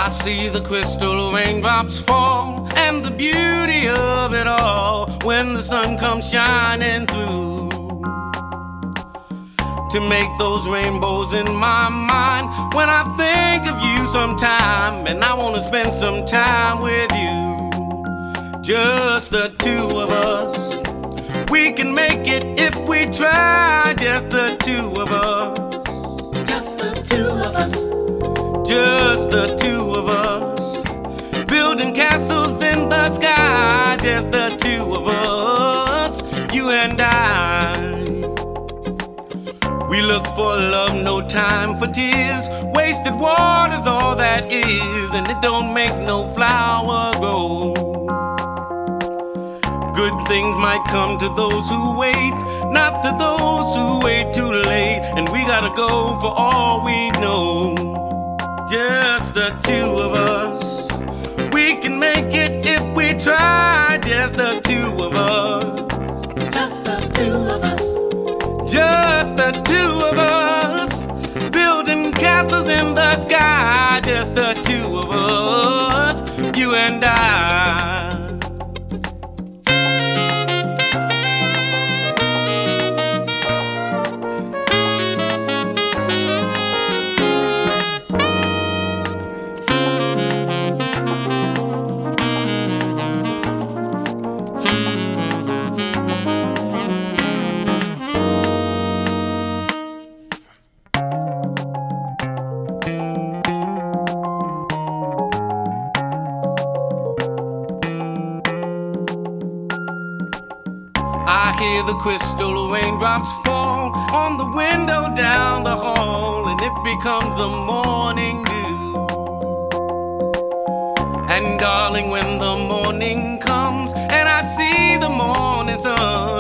I see the crystal raindrops fall, and the beauty of it all when the sun comes shining through to make those rainbows in my mind. When I think of you sometime, and I wanna spend some time with you, just the two of us. We can make it if we try, just the two of us. Just the two of us. Just the two of us. Building castles in the sky, just the two of us, you and I. We look for love, no time for tears. Wasted water's all that is, and it don't make no flower grow. Good things might come to those who wait, not to those who wait too late. And we gotta go for all we know. Just the two of us. We can make it if we try. Just the two of us. Just the two of us. Just the two of us. Building castles in the sky. Just the two of us, you and I. I hear the crystal raindrops fall on the window down the hall, and it becomes the morning dew. And darling, when the morning comes and I see the morning sun,